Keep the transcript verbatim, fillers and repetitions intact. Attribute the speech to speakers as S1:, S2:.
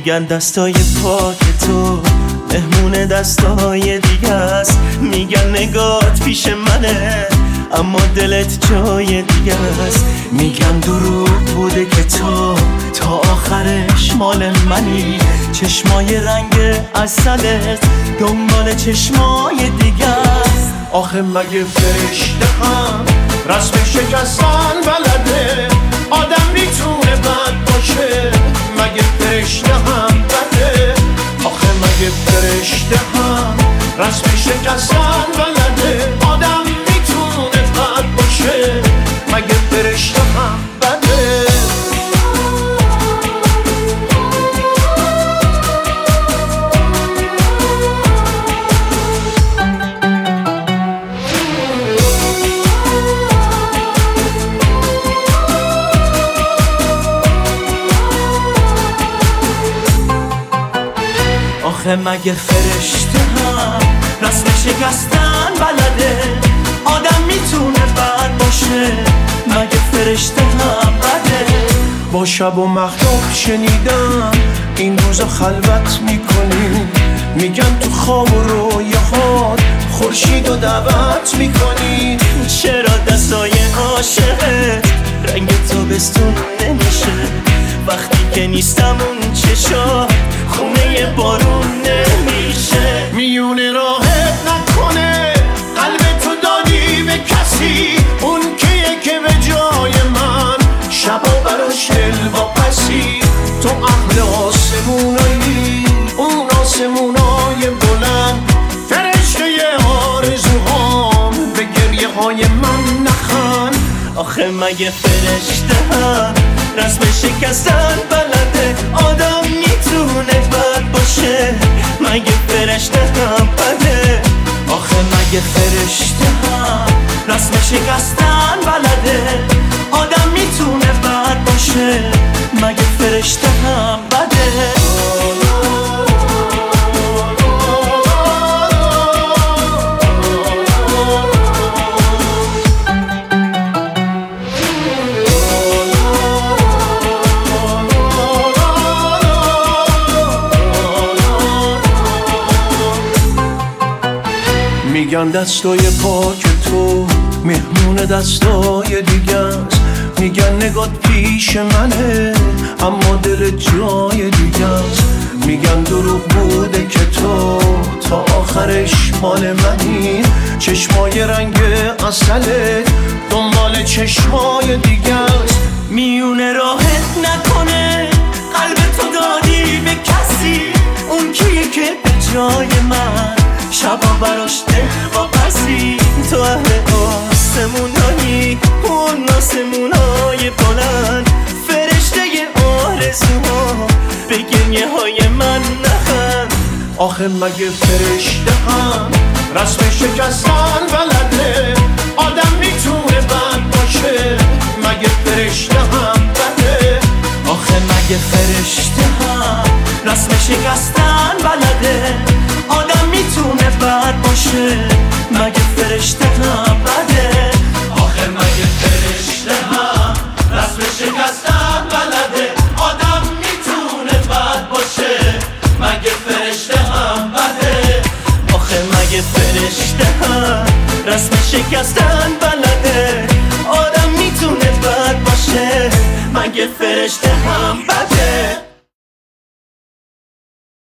S1: میگن دستای پاک تو مهمون دستای دیگه است. میگن نگات پیش منه اما دلت جای دیگه است. میگن دروغ بوده که تو تا آخرش مال منی. چشمای رنگ عسلت دنبال چشمای دیگه است.
S2: آخه مگه فرشته هم رسم شکستن بلده؟ آدم میتونه بد باشه؟ مگه فرشته هم بده؟ آخه مگه فرشته هم رسم شکستن بلده؟ آدم میتونه بد باشه؟ مگه فرشته هم بده؟
S1: آخه مگه فرشته هم رسم شکستن بلده؟ آدم میتونه بد باشه؟ مگه فرشته هم بده؟
S2: با شب و مهتاب شنیدم این روزا خلوت میکنی. میگن تو خواب و رویاهات خورشید و دعوت میکنی.
S1: چرا دستای عاشقت رنگ تابستون نمیشه؟ وقتی که نیستم اون چشا خونه بارون نمیشه.
S2: میونه راحت نکنه قلب تو دادی به کسی، اون کیه که به جای من شبا براش دل واپسی. تو اهل آسمونایی، اون آسمونای بلند، فرشته آرزوهام، به گریه های من نخند.
S1: آخه مگه فرشته هم رسم شکستن بلده؟ آدم میتونه بد باشه؟ مگه فرشته هم بده؟ آخه مگه فرشته هم رسم شکستن بلده؟ آدم میتونه بد باشه؟ مگه فرشته هم بده؟
S2: میگن دستای پاک تو مهمون دستای دیگه است. میگن نگات پیش منه اما دل جای دیگه است. میگن دروغ بوده که تو تا آخرش مال منی. چشمای رنگ عسله دنبال چشمای دیگه است.
S1: میونه راحت نکنه قلب تو دادی به کسی، اون کیه که به جای من شبا براش دل واپسی. تو اهل آسمونایی، اون آسمونای بلند، فرشته آرزوها، به گریه های من نخند.
S2: آخه مگه فرشته هم رسم شکستن بلده؟ آدم میتونه بد باشه؟ مگه فرشته هم بده؟
S1: آخه مگه فرشته هم رسم شکستن بلده؟ آدم میتونه بد باشه؟ مگه فرشته هم بده؟
S3: آخه مگه فرشته هم رسم شکستن بلده؟ آدم میتونه بد باشه؟ مگه فرشته هم بده؟
S1: آخه مگه فرشته هم رسم شکستن بلده؟ آدم میتونه بد باشه؟ مگه فرشته هم بده؟